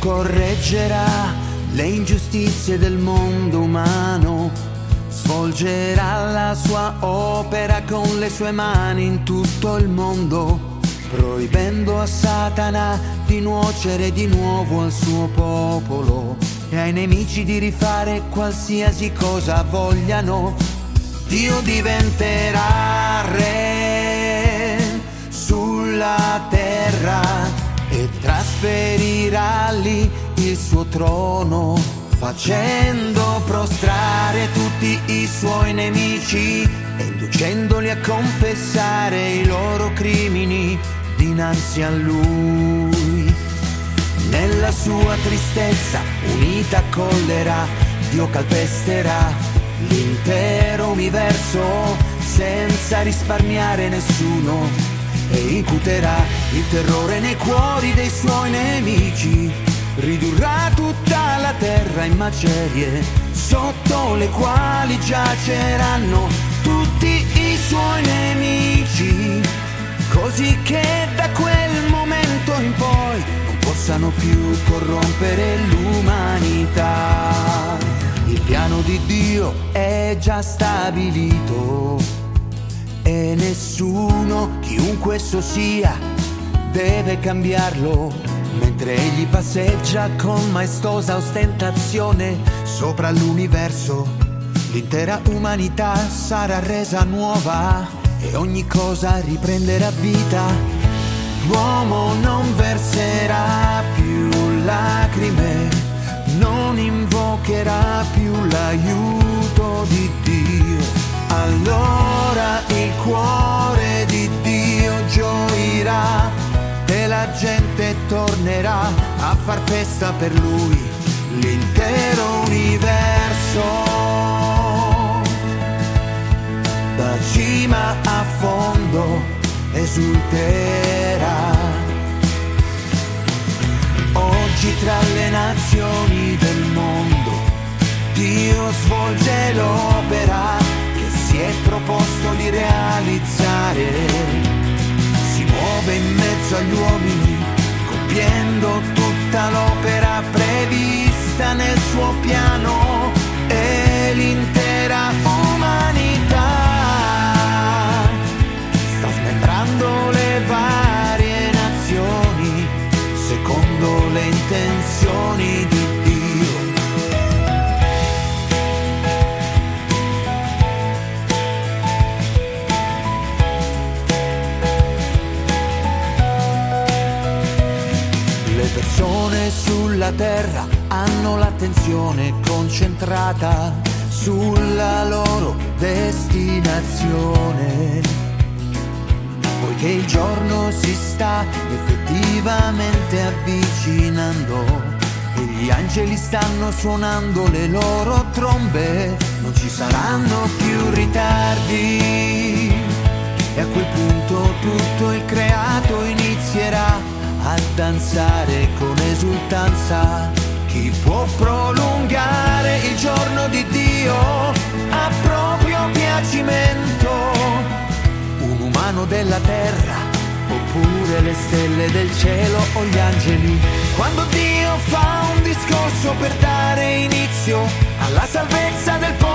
correggerà le ingiustizie del mondo umano, svolgerà la sua opera con le sue mani in tutto il mondo, proibendo a Satana di nuocere di nuovo al suo popolo e ai nemici di rifare qualsiasi cosa vogliano. Dio diventerà re sulla terra e trasferirà lì il suo trono, facendo prostrare tutti i suoi nemici e inducendoli a confessare i loro crimini dinanzi a lui. Nella sua tristezza unita collera, Dio calpesterà l'intero universo senza risparmiare nessuno e incuterà il terrore nei cuori dei suoi nemici. Ridurrà tutta la terra in macerie, sotto le quali giaceranno tutti i suoi nemici, così che da quel momento in poi non possano più corrompere l'umanità. Il piano di Dio è già stabilito e nessuno, chiunque esso sia, deve cambiarlo. Mentre egli passeggia con maestosa ostentazione sopra l'universo, l'intera umanità sarà resa nuova e ogni cosa riprenderà vita. L'uomo non verserà più lacrime, non invocherà più l'aiuto di Dio. Allora il cuore di Dio gioirà e la gente tornerà a far festa per lui. L'intero universo, da cima a fondo, esulterà. Oggi tra le nazioni del mondo Dio svolge l'opera che si è proposto di realizzare. Si muove in mezzo agli uomini, compiendo tutta l'opera prevista nel suo piano, e l'intera umanità sta smembrando le varie nazioni secondo le intenzioni di Dio. Le persone sulla terra hanno l'attenzione concentrata sulla loro destinazione, poiché il giorno si sta effettivamente avvicinando e gli angeli stanno suonando le loro trombe. Non ci saranno più ritardi e a quel punto tutto il creato inizierà a danzare con esultanza. Chi può prolungare il giorno di Dio a proprio piacimento? Un umano della terra, oppure le stelle del cielo o gli angeli? Quando Dio fa un discorso per dare inizio alla salvezza del popolo,